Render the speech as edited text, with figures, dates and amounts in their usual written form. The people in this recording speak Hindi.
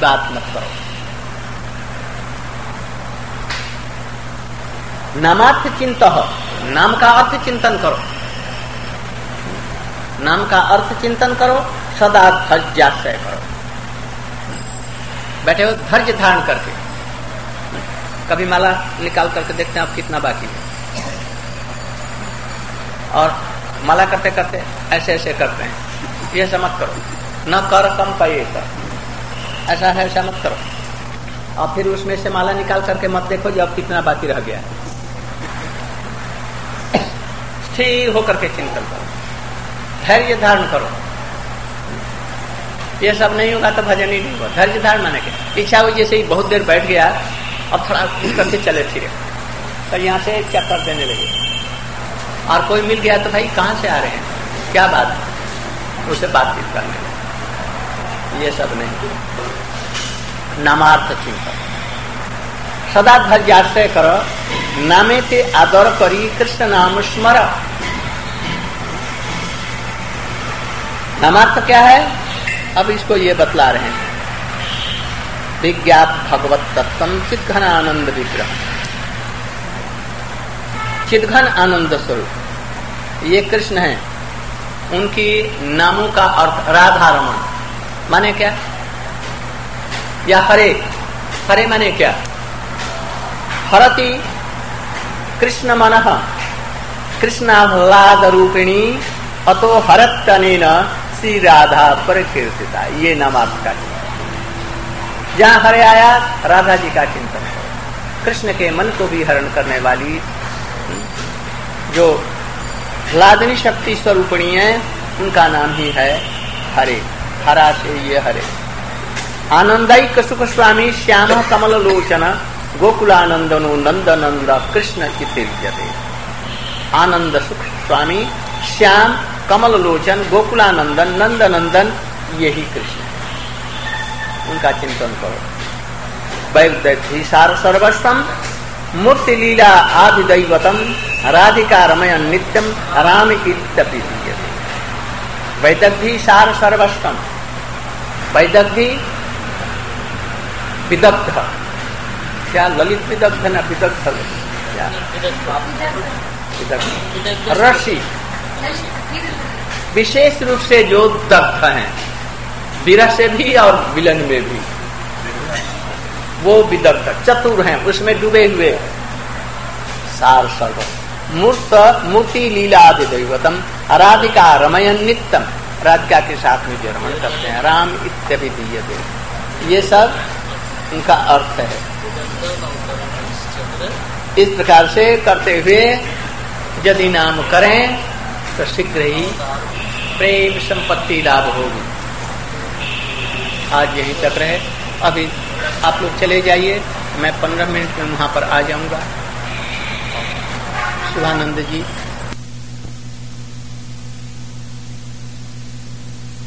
बात मत करो। नामार्थ चिंतन, नाम का अर्थ चिंतन करो, नाम का अर्थ चिंतन करो, सदा धैर्याश्रय करो। बैठे हो धैर्य धारण करके, कभी माला निकाल करके देखते हैं आप कितना बाकी है, और माला करते करते ऐसे ऐसे करते हैं, ये ऐसा मत करो। न कर कम पाए कर, ऐसा है ऐसा मत करो। और फिर उसमें से माला निकाल करके मत देखो कि अब कितना बाकी रह गया है। स्थिर होकर के चिंतन करो, धैर्य धारण करो। ये सब नहीं होगा तो भजन ही नहीं होगा। धैर्य धारण माने के इच्छा हुई जैसे ही बहुत देर बैठ गया, अब थोड़ा उठ करके चले फिरे, तो यहाँ से चक्कर देने लगे, और कोई मिल गया तो भाई कहाँ से आ रहे हैं, क्या बात है, उससे बातचीत करने लगे। ये सब नहीं। नामार्थ चिंतन, सदा धैर्याश्रय करो, नामे ते आदर करी कृष्ण नाम स्मर। नामार्थ क्या है, अब इसको ये बतला रहे हैं। विज्ञात भगवत तत्व चिद्घन आनंद विग्रह, चिद्घन आनंद स्वरूप ये कृष्ण है। उनकी नामों का अर्थ राधा रमण माने क्या, या हरे, हरे माने क्या, हरति कृष्ण मनः कृष्णाह्लाद रूपिणी अतो हरतनेन श्री राधा परिकीर्तिता। ये नामार्थ का जहाँ हरे आया राधा जी का चिंतन करो। कृष्ण के मन को भी हरण करने वाली जो ह्लादिनी शक्ति स्वरूपिणी है, उनका नाम ही है हरे। हरा से ये हरे। आनंदायिक सुख स्वामी श्याम कमल लोचन गोकुलानंदनो नंद नंद कृष्ण चितिर्यते। आनंद सुख स्वामी श्याम कमल लोचन गोकुलानंदन नंद नंदन, यही कृष्ण है, उनका चिंतन करो। वैदग्धीसार सर्वस्वम मूर्ति लीला आदिदैवतम राधिका रमयन नित्यम राम इत्यपि दीयते। वैदग्धीसार सर्वस्वम, वैदग्धी विदग्ध, क्या ललित विदग्ध न विदग्ध, क्या विदग्ध रसी, विशेष रूप से जो दग्ध हैं, विरह से भी और विलन में भी, वो विदग्ध चतुर हैं, उसमें डूबे हुए। सार सर्व मूर्ति लीला आदि दैवतम राधिका रमयन नित्यम, राधिका के साथ में जो रमण करते हैं, राम इत्यपि दीयते। ये सब उनका अर्थ है। इस प्रकार से करते हुए यदि नाम करें तो शीघ्र ही प्रेम संपत्ति लाभ होगी। आज यहीं तक रहे, अभी आप लोग चले जाइए, मैं 15 मिनट में वहां पर आ जाऊंगा। शिवानंद जी